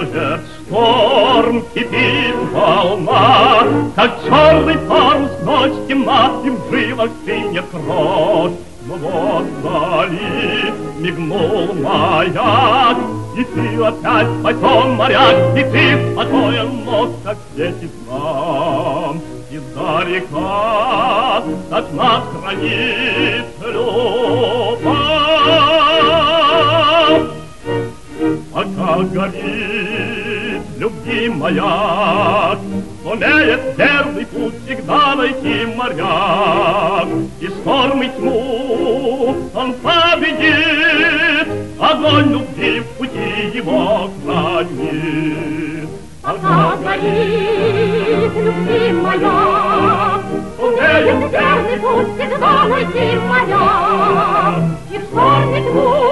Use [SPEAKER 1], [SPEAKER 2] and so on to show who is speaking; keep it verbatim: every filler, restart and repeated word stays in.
[SPEAKER 1] Бежит шторм, кипит волна, как черный парус, ночь темна, и в жилах стынет кровь. Но вот вдали мигнул маяк, и ты опять спасен, моряк, и ты спокоен, но как светит нам. Издалека так нас хранит любовь. Пока горит любви маяк, сумеет верный путь всегда найти моряк. И шторм и тьму он победит, огонь любви в пути его хранит.
[SPEAKER 2] Пока горит любви маяк, сумеет верный путь всегда найти моряк. И в шторм и тьму